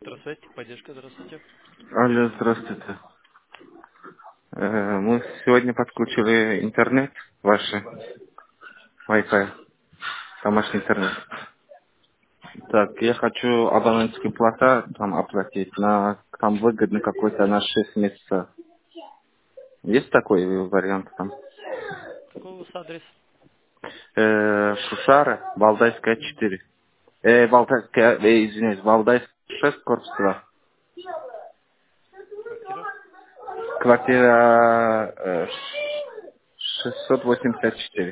Здравствуйте, поддержка, здравствуйте. Алло, здравствуйте. Мы сегодня подключили интернет, ваш Wi-Fi, домашний интернет. Так, я хочу абонентские плата там оплатить, там выгодно какой-то на 6 месяцев. Есть такой вариант там? Какой у вас адрес? Шушара, Валдайская 4. Извиняюсь, Валдайская 6, корпус 2. Квартира? Квартира 684.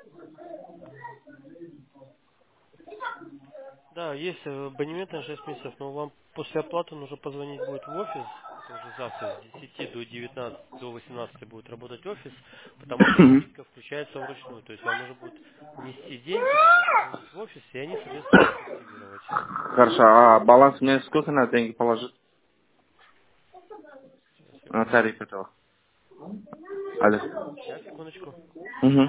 Да, есть абонемент на 6 месяцев, но вам после оплаты нужно позвонить будет в офис. Это уже завтра с 10 до 19, до 18 будет работать офис, потому что скидка включается вручную. То есть вам нужно будет внести деньги, потом позвонить в офис, и они, соответственно, будут активировать. Хорошо, а баланс мне сколько надо деньги положить? Сейчас, Тариф секундочку. этого. Алло. Сейчас, секундочку. Угу.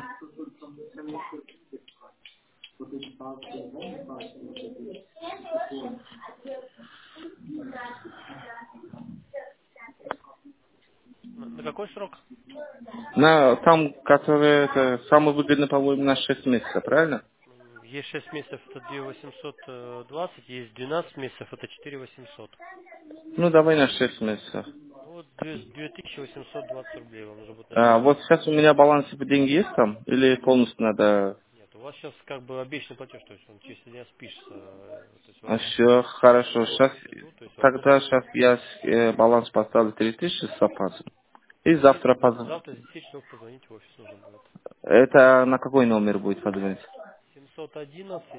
На какой срок? Там, который это самый выгодный, по-моему, на 6 месяцев, правильно? Есть 6 месяцев, это 2820, есть 12 месяцев, это 4800. Ну, давай на 6 месяцев. Ну вот 2820 рублей вам нужно будет на 6 А вот месяцев сейчас у оплатить. меня баланс типа деньги есть там? Или полностью надо... Нет, у вас сейчас как бы обещанный платеж, то есть он через один раз спишется, то есть вам Все, хорошо. налоги Сейчас, все идут, то есть вам тогда после сейчас я баланс поставлю 3000 с запасом. И завтра да, позвоню. завтра с 10 часов позвонить в офис нужно будет. Это на какой номер будет позвонить? 711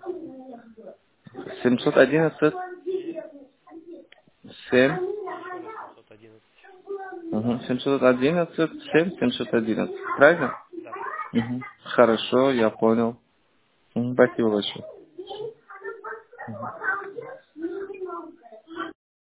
711 7 7 и еще раз 711. 711 7 711. Правильно? Да. Хорошо, я понял. Спасибо большое.